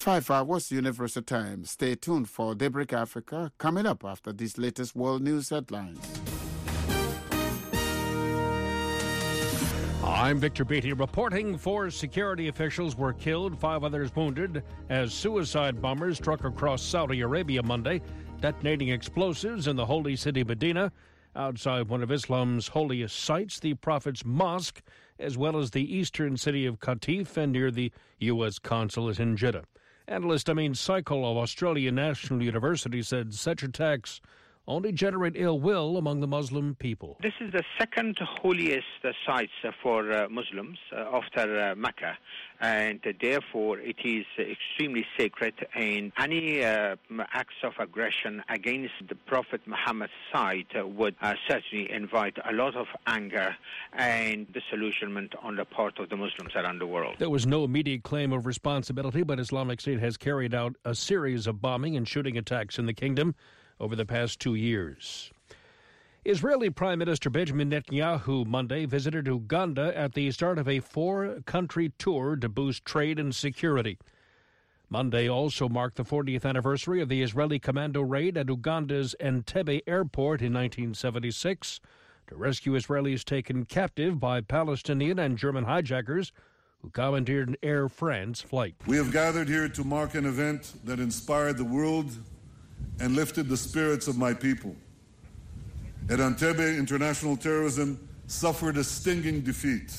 5 hours Universal Time. Stay tuned for Daybreak Africa coming up after these latest world news headlines. I'm Victor Beatty reporting 4 security officials were killed, 5 others wounded as suicide bombers struck across Saudi Arabia Monday, detonating explosives in the holy city Medina, outside one of Islam's holiest sites, the Prophet's Mosque, as well as the eastern city of Qatif and near the U.S. consulate in Jeddah. Analyst Amin Saikal of Australian National University said such attacks only generate ill will among the Muslim people. This is the second holiest sites for Muslims after Mecca, and therefore it is extremely sacred, and any acts of aggression against the Prophet Muhammad's site would certainly invite a lot of anger and disillusionment on the part of the Muslims around the world. There was no immediate claim of responsibility, but Islamic State has carried out a series of bombing and shooting attacks in the kingdom over the past 2 years. Israeli Prime Minister Benjamin Netanyahu Monday visited Uganda at the start of a 4-country tour to boost trade and security. Monday also marked the 40th anniversary of the Israeli commando raid at Uganda's Entebbe airport in 1976 to rescue Israelis taken captive by Palestinian and German hijackers who commandeered an Air France flight. We have gathered here to mark an event that inspired the world and lifted the spirits of my people. At Entebbe, international terrorism suffered a stinging defeat.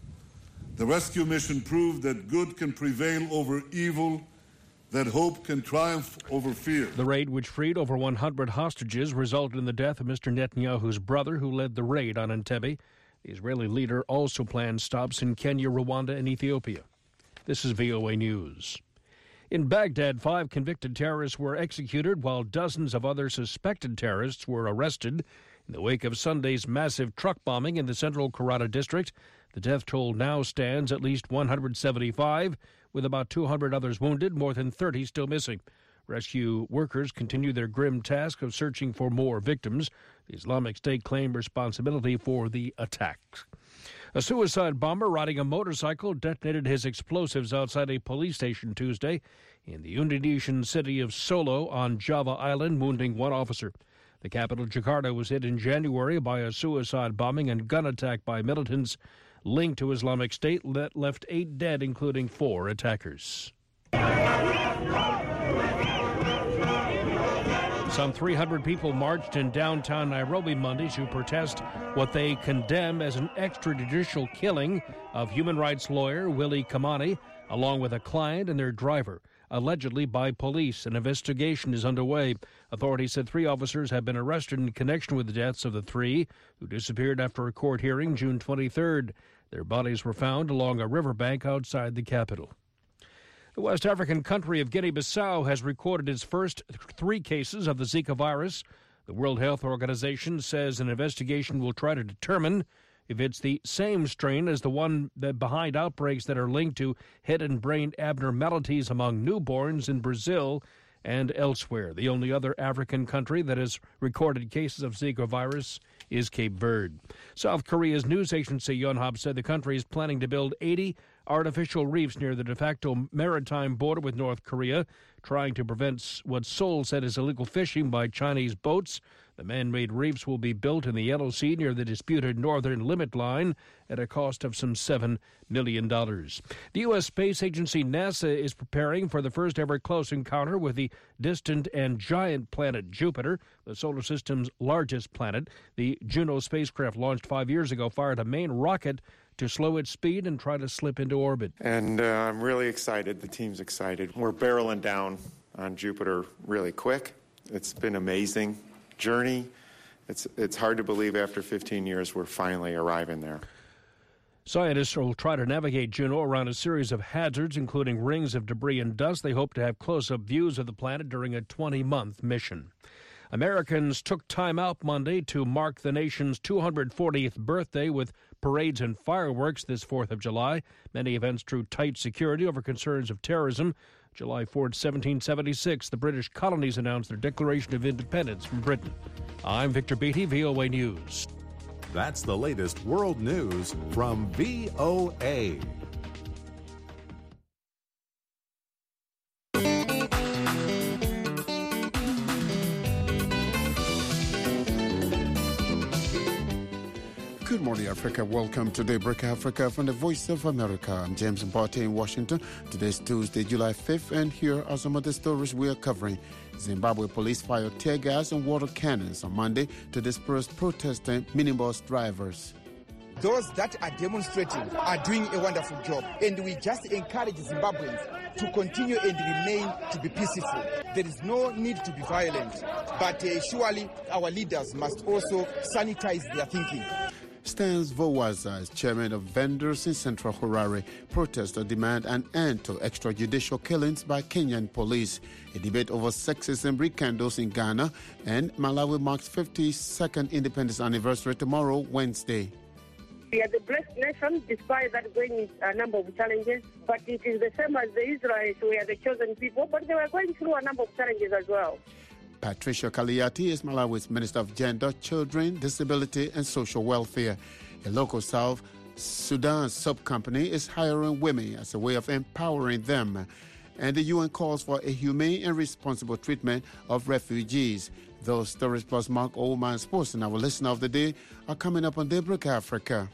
The rescue mission proved that good can prevail over evil, that hope can triumph over fear. The raid, which freed over 100 hostages, resulted in the death of Mr. Netanyahu's brother, who led the raid on Entebbe. The Israeli leader also planned stops in Kenya, Rwanda, and Ethiopia. This is VOA News. In Baghdad, 5 convicted terrorists were executed while dozens of other suspected terrorists were arrested in the wake of Sunday's massive truck bombing in the central Karata district. The death toll now stands at least 175, with about 200 others wounded, more than 30 still missing. Rescue workers continue their grim task of searching for more victims. The Islamic State claimed responsibility for the attacks. A suicide bomber riding a motorcycle detonated his explosives outside a police station Tuesday in the Indonesian city of Solo on Java Island, wounding 1 officer. The capital, Jakarta, was hit in January by a suicide bombing and gun attack by militants linked to Islamic State that left 8 dead, including 4 attackers. Some 300 people marched in downtown Nairobi Monday to protest what they condemn as an extrajudicial killing of human rights lawyer Willie Kimani, along with a client and their driver, allegedly by police. An investigation is underway. Authorities said 3 officers have been arrested in connection with the deaths of the 3 who disappeared after a court hearing June 23rd. Their bodies were found along a riverbank outside the capital. The West African country of Guinea-Bissau has recorded its first 3 cases of the Zika virus. The World Health Organization says an investigation will try to determine if it's the same strain as the one that behind outbreaks that are linked to head and brain abnormalities among newborns in Brazil and elsewhere. The only other African country that has recorded cases of Zika virus is Cape Verde. South Korea's news agency Yonhap said the country is planning to build 80 artificial reefs near the de facto maritime border with North Korea, trying to prevent what Seoul said is illegal fishing by Chinese boats. The man-made reefs will be built in the Yellow Sea near the disputed northern limit line at a cost of some $7 million. The U.S. space agency NASA is preparing for the first-ever close encounter with the distant and giant planet Jupiter, the solar system's largest planet. The Juno spacecraft, launched 5 years ago, fired a main rocket to slow its speed and try to slip into orbit. And I'm really excited. The team's excited. We're barreling down on Jupiter really quick. It's been an amazing journey. It's hard to believe after 15 years we're finally arriving there. Scientists will try to navigate Juno around a series of hazards, including rings of debris and dust. They hope to have close-up views of the planet during a 20-month mission. Americans took time out Monday to mark the nation's 240th birthday with parades and fireworks this 4th of July. Many events drew tight security over concerns of terrorism. July 4th, 1776, the British colonies announced their Declaration of Independence from Britain. I'm Victor Beatty, VOA News. That's the latest world news from VOA. morning, Africa. Welcome to Daybreak Africa from the Voice of America. I'm James Mbate in Washington. Today's Tuesday, July 5th, and here are some of the stories we are covering. Zimbabwe police fired tear gas and water cannons on Monday to disperse protesting minibus drivers. Those that are demonstrating are doing a wonderful job, and we just encourage Zimbabweans to continue and remain to be peaceful. There is no need to be violent, but surely our leaders must also sanitize their thinking. Stans Vowaza is chairman of vendors in central Harare. Protesters demand an end to extrajudicial killings by Kenyan police. A debate over sexism rekindles in Ghana, and Malawi marks 52nd independence anniversary tomorrow, Wednesday. We are the blessed nation, despite that going a number of challenges. But it is the same as the Israelites, who are the chosen people, but they were going through a number of challenges as well. Patricia Kaliati is Malawi's Minister of Gender, Children, Disability and Social Welfare. A local South Sudan sub-company is hiring women as a way of empowering them. And the UN calls for a humane and responsible treatment of refugees. Those stories plus Mark Oldman Sports and our listener of the day are coming up on Daybreak Africa.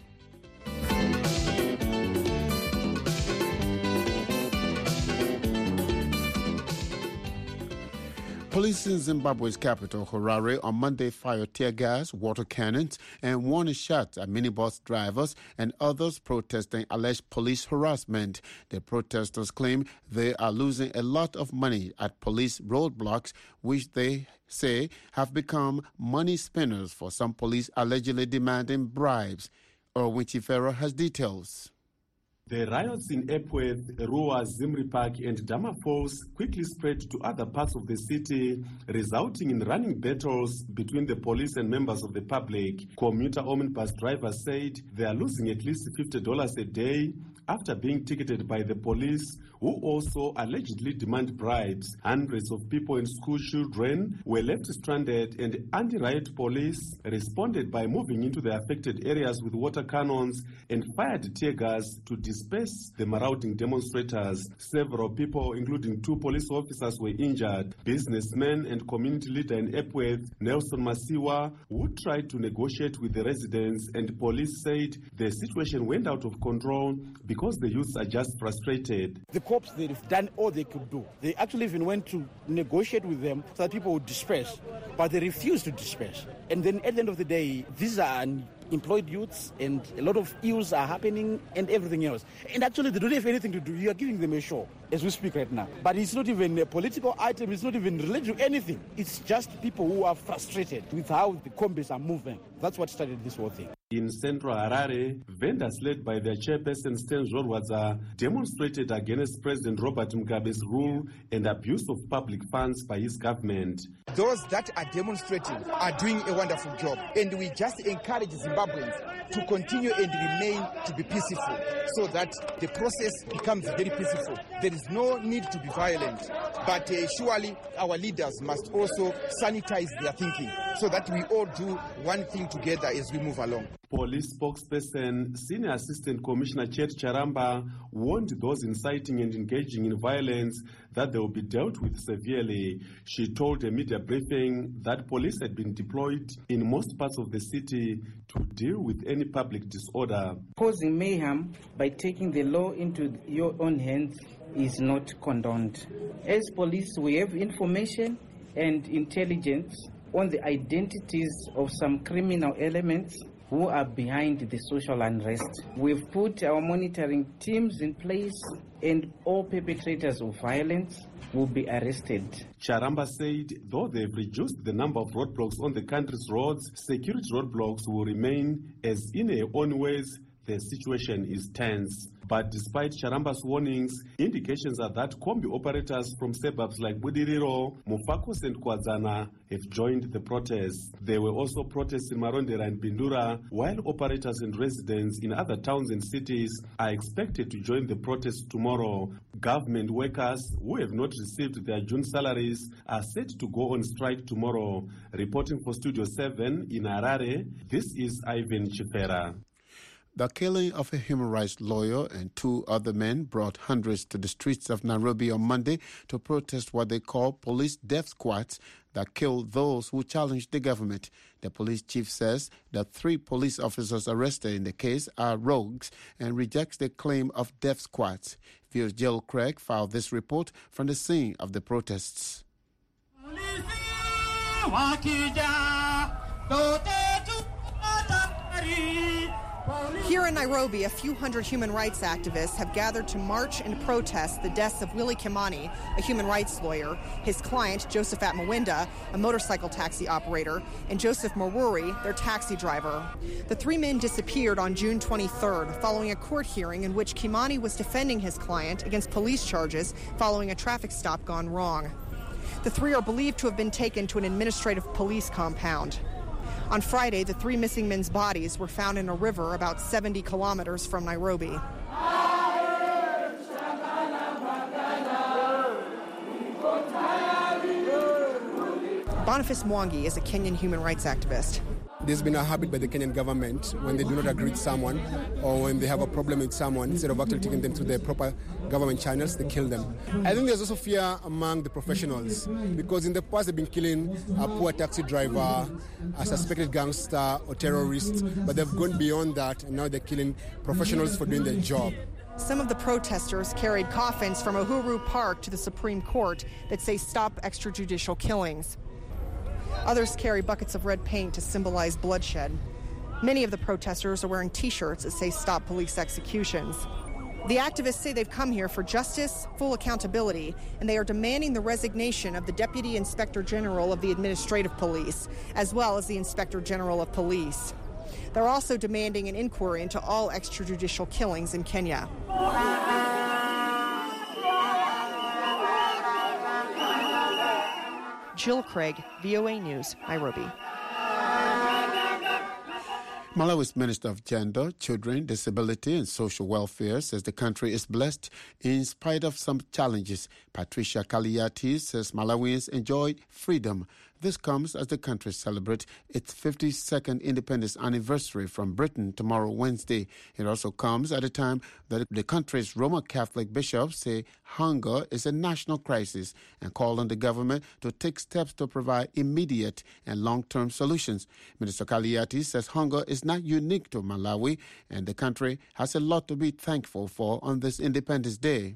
Police in Zimbabwe's capital, Harare, on Monday fired tear gas, water cannons, and warning shots at minibus drivers and others protesting alleged police harassment. The protesters claim they are losing a lot of money at police roadblocks, which they say have become money spinners for some police allegedly demanding bribes. Erwin Chifera has details. The riots in Epworth, Ruwa, Zimri Park and Damapos quickly spread to other parts of the city, resulting in running battles between the police and members of the public. Commuter omnibus drivers said they are losing at least $50 a day after being ticketed by the police, who also allegedly demand bribes. Hundreds of people and school children were left stranded, and anti-riot police responded by moving into the affected areas with water cannons and fired tear gas to disperse the marauding demonstrators. Several people, including 2 police officers, were injured. Businessman and community leader in Epworth, Nelson Masiwa, who tried to negotiate with the residents and police, said the situation went out of control because the youths are just frustrated. The cops, they've done all they could do. They actually even went to negotiate with them so that people would disperse, but they refused to disperse. And then at the end of the day, these are employed youths, and a lot of ills are happening and everything else. And actually, they don't have anything to do. You are giving them a show as we speak right now. But it's not even a political item. It's not even related to anything. It's just people who are frustrated with how the combis are moving. That's what started this whole thing. In central Harare, vendors led by their chairperson Sten Zorwadza demonstrated against President Robert Mugabe's rule and abuse of public funds by his government. Those that are demonstrating are doing a wonderful job, and we just encourage Zimbabweans to continue and remain to be peaceful so that the process becomes very peaceful. There is no need to be violent, but surely our leaders must also sanitize their thinking so that we all do one thing together as we move along. Police spokesperson, Senior Assistant Commissioner Chet Charamba, warned those inciting and engaging in violence that they will be dealt with severely. She told a media briefing that police had been deployed in most parts of the city to deal with any public disorder. Causing mayhem by taking the law into your own hands is not condoned. As police, we have information and intelligence on the identities of some criminal elements who are behind the social unrest. We've put our monitoring teams in place, and all perpetrators of violence will be arrested. Charamba said though they've reduced the number of roadblocks on the country's roads, security roadblocks will remain, as in their own ways the situation is tense. But despite Charamba's warnings, indications are that combi operators from suburbs like Budiriro, Mufakos and Kwazana have joined the protests. There were also protests in Marondera and Bindura, while operators and residents in other towns and cities are expected to join the protests tomorrow. Government workers who have not received their June salaries are set to go on strike tomorrow. Reporting for Studio 7 in Harare, this is Ivan Chifera. The killing of a human rights lawyer and 2 other men brought hundreds to the streets of Nairobi on Monday to protest what they call police death squads that kill those who challenge the government. The police chief says the 3 police officers arrested in the case are rogues and rejects the claim of death squads. VOA Jill Craig filed this report from the scene of the protests. Here in Nairobi, a few hundred human rights activists have gathered to march and protest the deaths of Willie Kimani, a human rights lawyer, his client, Josephat Mwenda, a motorcycle taxi operator, and Joseph Maruri, their taxi driver. The 3 men disappeared on June 23rd following a court hearing in which Kimani was defending his client against police charges following a traffic stop gone wrong. The 3 are believed to have been taken to an administrative police compound. On Friday, the 3 missing men's bodies were found in a river about 70 kilometers from Nairobi. Boniface Mwangi is a Kenyan human rights activist. There's been a habit by the Kenyan government when they do not agree with someone or when they have a problem with someone, instead of actually taking them to the proper government channels, they kill them. I think there's also fear among the professionals because in the past they've been killing a poor taxi driver, a suspected gangster or terrorist, but they've gone beyond that and now they're killing professionals for doing their job. Some of the protesters carried coffins from Uhuru Park to the Supreme Court that say stop extrajudicial killings. Others carry buckets of red paint to symbolize bloodshed. Many of the protesters are wearing T-shirts that say stop police executions. The activists say they've come here for justice, full accountability, and they are demanding the resignation of the Deputy Inspector General of the Administrative Police, as well as the Inspector General of Police. They're also demanding an inquiry into all extrajudicial killings in Kenya. Jill Craig, VOA News, Nairobi. Malawi's Minister of Gender, Children, Disability and Social Welfare says the country is blessed in spite of some challenges. Patricia Kaliati says Malawians enjoyed freedom. This comes as the country celebrates its 52nd independence anniversary from Britain tomorrow, Wednesday. It also comes at a time that the country's Roman Catholic bishops say hunger is a national crisis and call on the government to take steps to provide immediate and long-term solutions. Minister Kaliati says hunger is not unique to Malawi and the country has a lot to be thankful for on this Independence Day.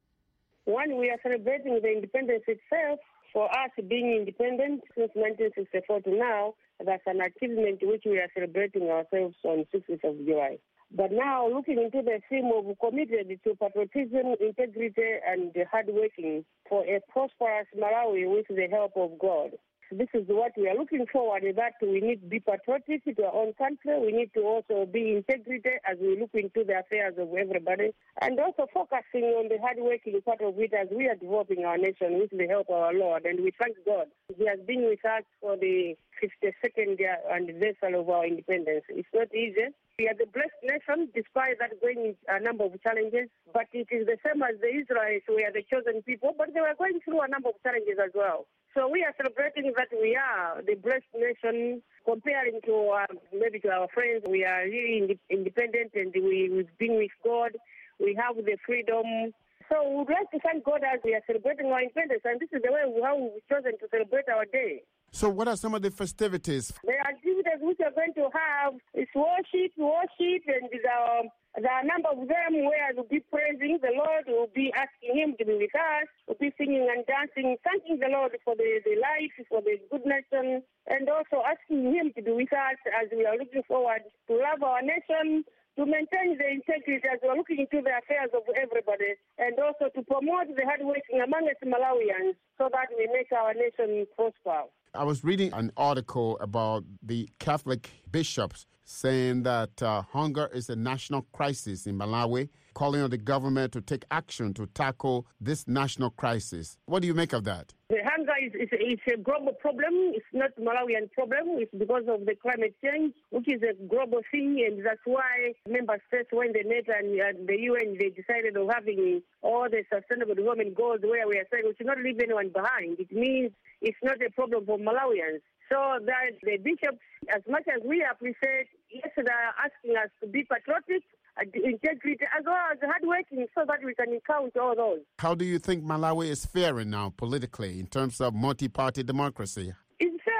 One, we are celebrating the independence itself. For us being independent since 1964 to now, that's an achievement which we are celebrating ourselves on 6th of July. But now, looking into the theme of committed to patriotism, integrity, and hardworking for a prosperous Malawi with the help of God. This is what we are looking forward to, that we need to be patriotic to our own country. We need to also be integrated as we look into the affairs of everybody, and also focusing on the hard-working part of it as we are developing our nation with the help of our Lord. And we thank God. He has been with us for the 52nd anniversary of our independence. It's not easy. We are the blessed nation, despite that going a number of challenges. But it is the same as the Israelites. We are the chosen people, but they were going through a number of challenges as well. So we are celebrating that we are the blessed nation, comparing to maybe to our friends. We are really independent, and we've been with God. We have the freedom. So we would like to thank God as we are celebrating our independence, and this is the way how we've chosen to celebrate our day. So what are some of the festivities? The activities which are going to have is worship, and there are a number of them where we'll be praising the Lord, we'll be asking Him to be with us, we'll be singing and dancing, thanking the Lord for the life, for the good nation, and also asking Him to be with us as we are looking forward to love our nation, to maintain the integrity as we're looking into the affairs of everybody, and also to promote the hard working among us Malawians so that we make our nation prosper. I was reading an article about the Catholic bishops saying that hunger is a national crisis in Malawi, calling on the government to take action to tackle this national crisis. What do you make of that? The hunger is a global problem. It's not a Malawian problem. It's because of the climate change, which is a global thing, and that's why member states, when they met and the UN, they decided on having all the sustainable development goals where we are saying we should not leave anyone behind. It means it's not a problem for Malawians. So that the bishops, as much as we appreciate, yes, they are asking us to be patriotic, integrity, as well as hardworking, so that we can encounter all those. How do you think Malawi is faring now politically in terms of multi-party democracy? It's faring good.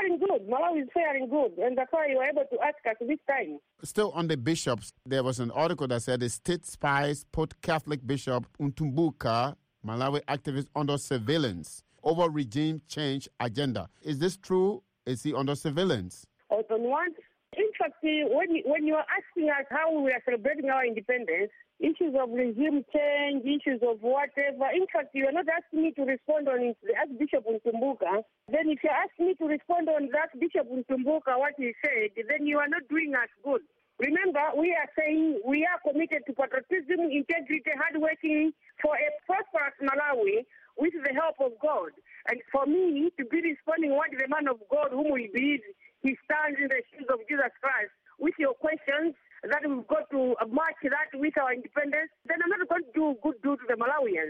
good. Malawi is faring good, and that's why you were able to ask us this time. Still on the bishops, there was an article that said the state spies put Catholic Bishop Ntumbuka, Malawi activist, under surveillance over regime change agenda. Is this true? Is he under surveillance? On one, in fact, when you are asking us how we are celebrating our independence, issues of regime change, issues of whatever. In fact, you are not asking me to respond on the Archbishop Ntumbuka. Then if you ask me to respond on the Archbishop Ntumbuka, what he said, then you are not doing us good. Remember, we are saying we are committed to patriotism, integrity, hardworking for a prosperous Malawi with the help of God. And for me to be responding what the man of God whom we believe he stands in the shoes of Jesus Christ with your questions, that we've got to match that with our independence, then I'm not going to do good to the Malawians.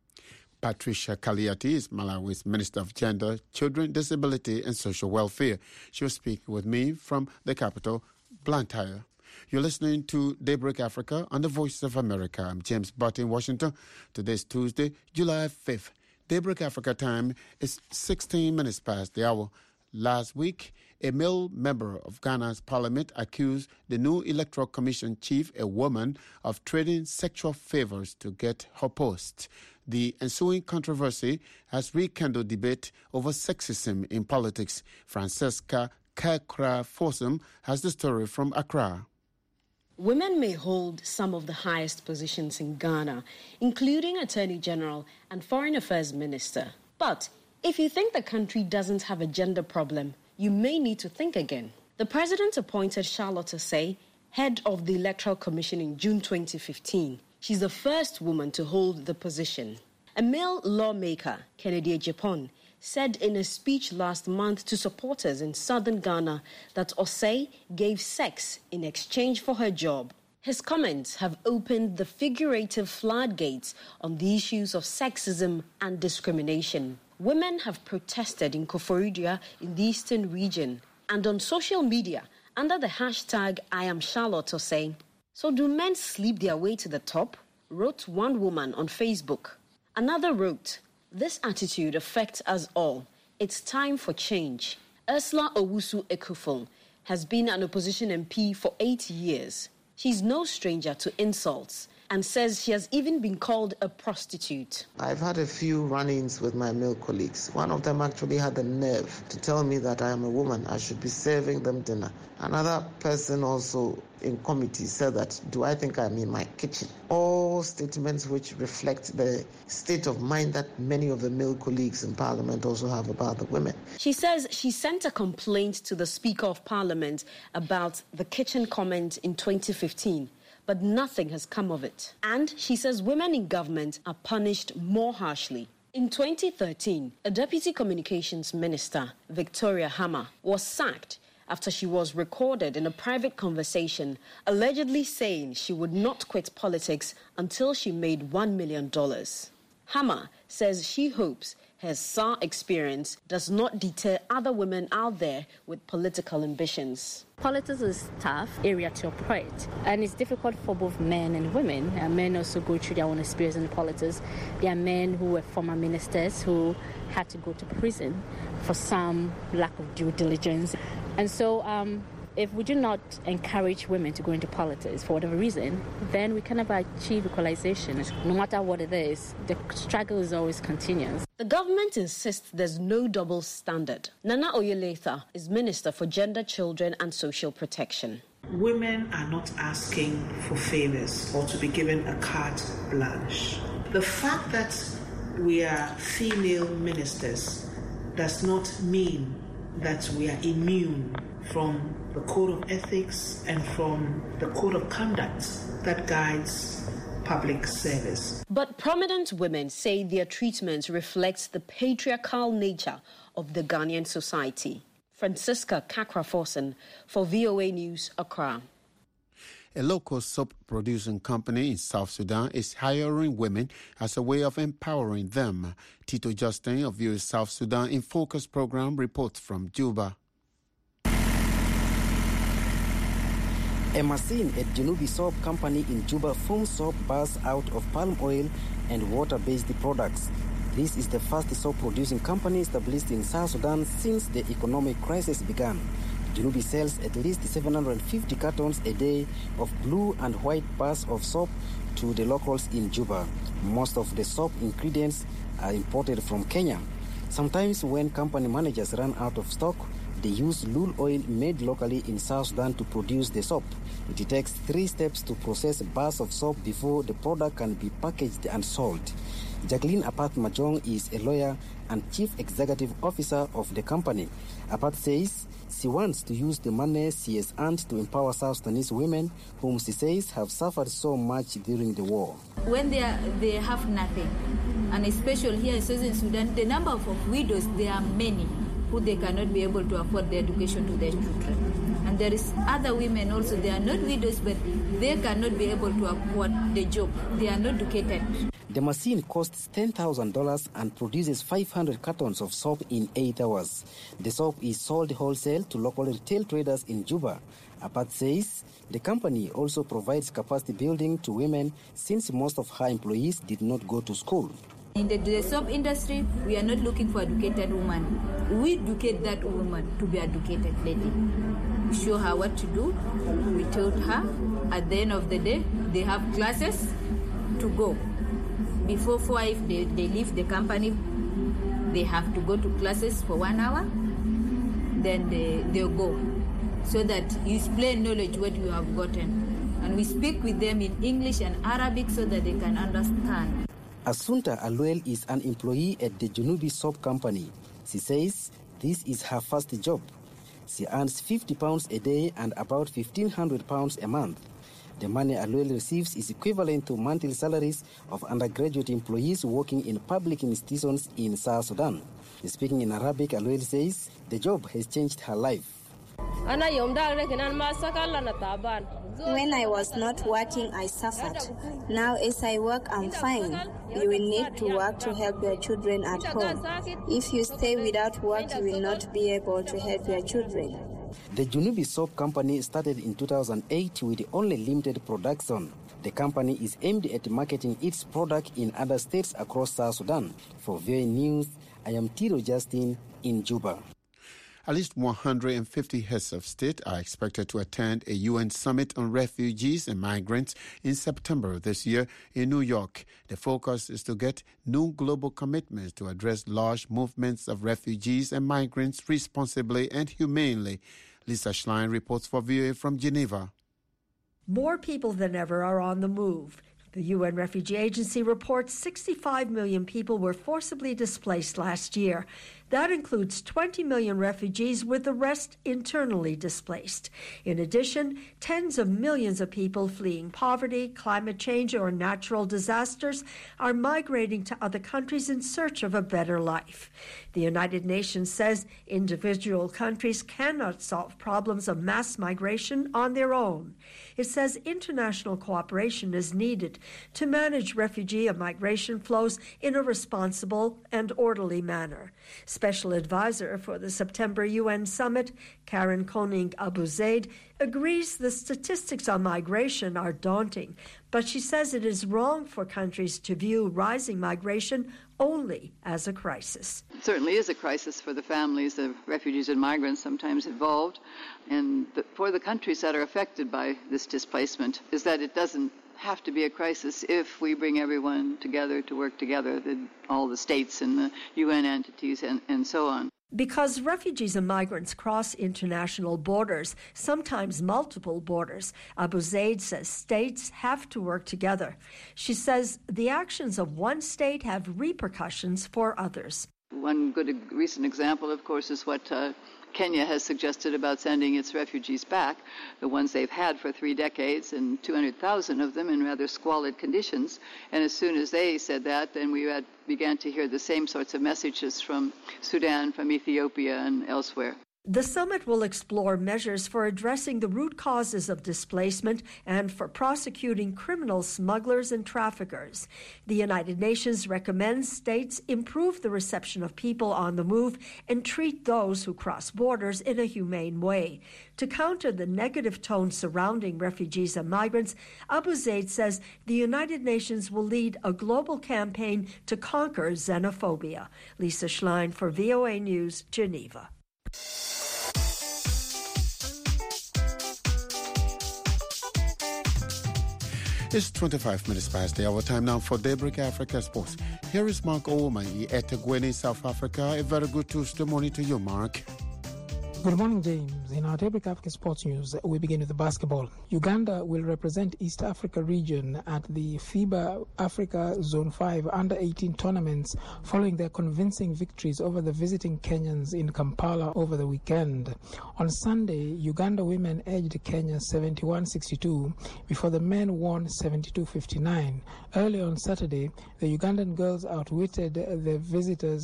Patricia Kaliati is Malawi's Minister of Gender, Children, Disability and Social Welfare. She was speaking with me from the capital, Blantyre. You're listening to Daybreak Africa on the Voice of America. I'm James Butt in Washington. Today's Tuesday, July 5th. Daybreak Africa time is 16 minutes past the hour. Last week, a male member of Ghana's parliament accused the new Electoral Commission chief, a woman, of trading sexual favors to get her post. The ensuing controversy has rekindled debate over sexism in politics. Francesca Kakra-Fossum has the story from Accra. Women may hold some of the highest positions in Ghana, including Attorney General and Foreign Affairs Minister. But if you think the country doesn't have a gender problem, you may need to think again. The president appointed Charlotte Osei head of the Electoral Commission in June 2015. She's the first woman to hold the position. A male lawmaker, Kennedy Ejapon, said in a speech last month to supporters in southern Ghana that Osei gave sex in exchange for her job. His comments have opened the figurative floodgates on the issues of sexism and discrimination. Women have protested in Koforidua in the eastern region and on social media under the hashtag #IamCharlotteOsei. So do men sleep their way to the top? Wrote one woman on Facebook. Another wrote, "This attitude affects us all. It's time for change." Ursula Owusu Ekufong has been an opposition MP for 8 years. She's no stranger to insults and says she has even been called a prostitute. I've had a few run-ins with my male colleagues. One of them actually had the nerve to tell me that I am a woman, I should be serving them dinner. Another person also in committee said that, do I think I'm in my kitchen? All statements which reflect the state of mind that many of the male colleagues in Parliament also have about the women. She says she sent a complaint to the Speaker of Parliament about the kitchen comment in 2015. But nothing has come of it. And she says women in government are punished more harshly. In 2013, a Deputy Communications Minister, Victoria Hammer, was sacked after she was recorded in a private conversation allegedly saying she would not quit politics until she made $1 million. Hammer says she hopes her SAR experience does not deter other women out there with political ambitions. Politics is a tough area to operate, and it's difficult for both men and women. Men also go through their own experience in politics. There are men who were former ministers who had to go to prison for some lack of due diligence. And so if we do not encourage women to go into politics for whatever reason, then we can never achieve equalization. No matter what it is, the struggle is always continuous. The government insists there's no double standard. Nana Oyeletha is Minister for Gender, Children and Social Protection. Women are not asking for favors or to be given a carte blanche. The fact that we are female ministers does not mean that we are immune from the code of ethics and from the code of conduct that guides public service. But prominent women say their treatment reflects the patriarchal nature of the Ghanaian society. Francesca Kakra-Fossum for VOA News, Accra. A local soap producing company in South Sudan is hiring women as a way of empowering them. Tito Justin of VOA South Sudan in Focus program reports from Juba. Emasin, a Janubi soap company in Juba, foam soap bars out of palm oil and water-based products. This is the first soap-producing company established in South Sudan since the economic crisis began. Junubi sells at least 750 cartons a day of blue and white bars of soap to the locals in Juba. Most of the soap ingredients are imported from Kenya. Sometimes when company managers run out of stock, they use lule oil made locally in South Sudan to produce the soap. It takes 3 steps to process bars of soap before the product can be packaged and sold. Jacqueline Apat Majong is a lawyer and chief executive officer of the company. Apat says she wants to use the money she has earned to empower South Sudanese women, whom she says have suffered so much during the war. When they have nothing, and especially here in Southern Sudan, the number of widows, there are many who they cannot be able to afford the education to their children. And there is other women also, they are not widows, but they cannot be able to afford the job. They are not educated. The machine costs $10,000 and produces 500 cartons of soap in 8 hours. The soap is sold wholesale to local retail traders in Juba. Apat says the company also provides capacity building to women since most of her employees did not go to school. In the soap industry, we are not looking for educated women. We educate that woman to be educated lady. We show her what to do. We taught her. At the end of the day, they have classes to go. Before 5, they leave the company. They have to go to classes for 1 hour. Then they'll go. So that you explain knowledge what you have gotten. And we speak with them in English and Arabic so that they can understand. Asunta Aluel is an employee at the Junubi Soap Company. She says this is her first job. She earns £50 a day and about £1,500 a month. The money Aluel receives is equivalent to monthly salaries of undergraduate employees working in public institutions in South Sudan. Speaking in Arabic, Aluel says the job has changed her life. When I was not working, I suffered. Now as I work, I'm fine. You will need to work to help your children at home. If you stay without work, you will not be able to help your children. The Junubi Soap Company started in 2008 with only limited production. The company is aimed at marketing its product in other states across South Sudan. For VOA News, I am Tiro Justin in Juba. At least 150 heads of state are expected to attend a UN summit on refugees and migrants in September this year in New York. The focus is to get new global commitments to address large movements of refugees and migrants responsibly and humanely. Lisa Schlein reports for VOA from Geneva. More people than ever are on the move. The UN Refugee Agency reports 65 million people were forcibly displaced last year. That includes 20 million refugees, with the rest internally displaced. In addition, tens of millions of people fleeing poverty, climate change, or natural disasters are migrating to other countries in search of a better life. The United Nations says individual countries cannot solve problems of mass migration on their own. It says international cooperation is needed to manage refugee and migration flows in a responsible and orderly manner. Special advisor for the September UN summit, Karen Koning Abu Zaid, agrees the statistics on migration are daunting, but she says it is wrong for countries to view rising migration only as a crisis. It certainly is a crisis for the families of refugees and migrants sometimes involved, and for the countries that are affected by this displacement is that it doesn't have to be a crisis if we bring everyone together to work together, all the states and the UN entities and so on. Because refugees and migrants cross international borders, sometimes multiple borders, Abu Zaid says states have to work together. She says the actions of one state have repercussions for others. One good recent example, of course, is what Kenya has suggested about sending its refugees back, the ones they've had for 3 decades, and 200,000 of them in rather squalid conditions. And as soon as they said that, then we began to hear the same sorts of messages from Sudan, from Ethiopia, and elsewhere. The summit will explore measures for addressing the root causes of displacement and for prosecuting criminal smugglers and traffickers. The United Nations recommends states improve the reception of people on the move and treat those who cross borders in a humane way. To counter the negative tone surrounding refugees and migrants, Abu Zaid says the United Nations will lead a global campaign to conquer xenophobia. Lisa Schlein for VOA News, Geneva. It's 25 minutes past the hour time now for Daybreak Africa Sports. Here is Mark Ouma in eThekwini, South Africa. A very good Tuesday morning to you, Mark. Good morning, James. In our Daybreak Africa Sports News, we begin with the basketball. Uganda will represent East Africa region at the FIBA Africa Zone 5 Under-18 tournaments following their convincing victories over the visiting Kenyans in Kampala over the weekend. On Sunday, Uganda women edged Kenya 71-62 before the men won 72-59. Early on Saturday, the Ugandan girls outwitted the visitors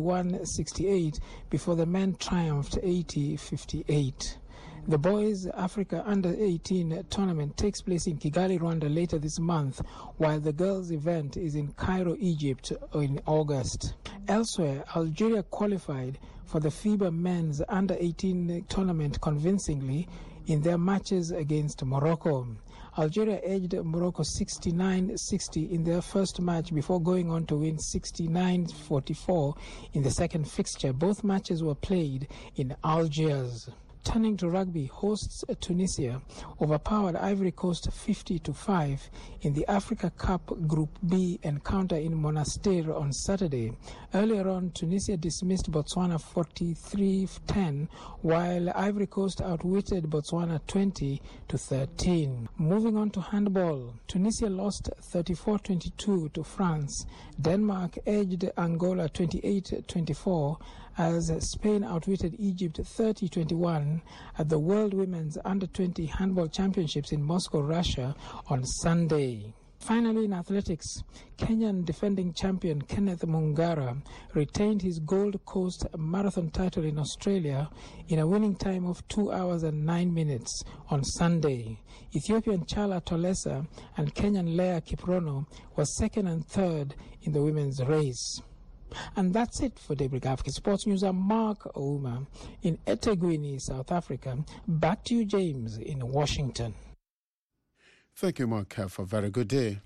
81-68 before the men triumphed 80-58. The Boys Africa Under-18 tournament takes place in Kigali, Rwanda later this month, while the girls' event is in Cairo, Egypt in August. Elsewhere, Algeria qualified for the FIBA Men's Under-18 tournament convincingly in their matches against Morocco. Algeria edged Morocco 69-60 in their first match before going on to win 69-44 in the second fixture. Both matches were played in Algiers. Turning to rugby, hosts Tunisia overpowered Ivory Coast 50-5 in the Africa Cup Group B encounter in Monastir on Saturday. Earlier on, Tunisia dismissed Botswana 43-10, while Ivory Coast outwitted Botswana 20-13. Moving on to handball, Tunisia lost 34-22 to France. Denmark edged Angola 28-24 as Spain outwitted Egypt 30-21 at the World Women's Under-20 Handball Championships in Moscow, Russia on Sunday. Finally, in athletics, Kenyan defending champion Kenneth Mungara retained his Gold Coast Marathon title in Australia in a winning time of 2 hours and 9 minutes on Sunday. Ethiopian Chala Tolesa and Kenyan Leah Kiprono were second and third in the women's race. And that's it for Daybreak Africa Sports News. I'm Mark Ouma in eThekwini, South Africa. Back to you, James, in Washington. Thank you, Mark. Have a very good day.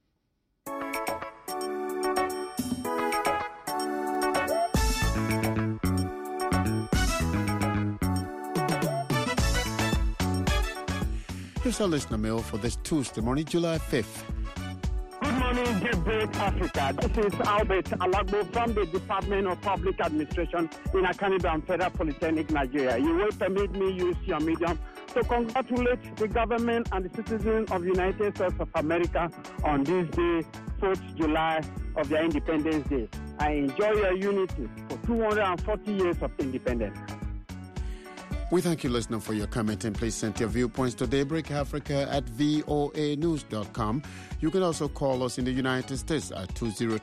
Here's our listener mail for this Tuesday morning, July 5th. Good morning, Daybreak Africa. This is Albert Alagbo from the Department of Public Administration in Akanibam Federal Polytechnic, Nigeria. You will permit me use your medium to congratulate the government and the citizens of the United States of America on this day, 4th July of their Independence Day. I enjoy your unity for 240 years of independence. We thank you, listener, for your comment, and please send your viewpoints to daybreakafrica@voanews.com. You can also call us in the United States at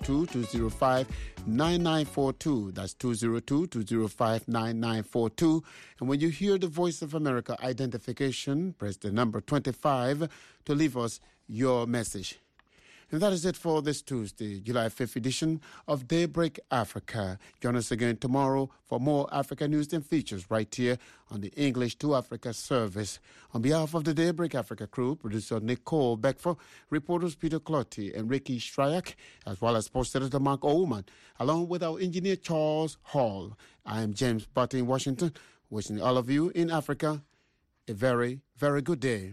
202-205-9942. That's 202-205-9942. And when you hear the Voice of America identification, press the number 25 to leave us your message. And that is it for this Tuesday, July 5th edition of Daybreak Africa. Join us again tomorrow for more Africa news and features right here on the English to Africa service. On behalf of the Daybreak Africa crew, producer Nicole Beckford, reporters Peter Clotti and Ricky Stryak, as well as sports editor Mark Oman, along with our engineer Charles Hall. I am James Butt in Washington, wishing all of you in Africa a very, very good day.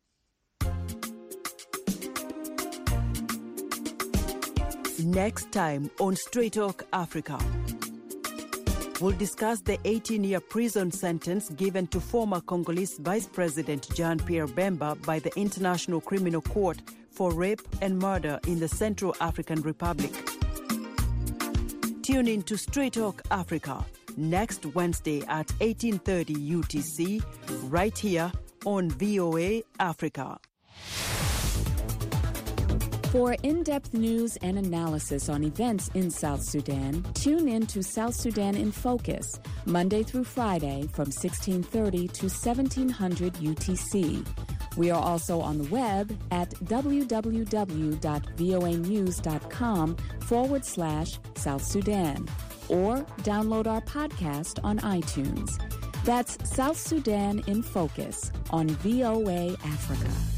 Next time on Straight Talk Africa, we'll discuss the 18-year prison sentence given to former Congolese Vice President Jean-Pierre Bemba by the International Criminal Court for rape and murder in the Central African Republic. Tune in to Straight Talk Africa next Wednesday at 18:30 UTC, right here on VOA Africa. For in-depth news and analysis on events in South Sudan, tune in to South Sudan in Focus, Monday through Friday from 1630 to 1700 UTC. We are also on the web at www.voanews.com/South Sudan, or download our podcast on iTunes. That's South Sudan in Focus on VOA Africa.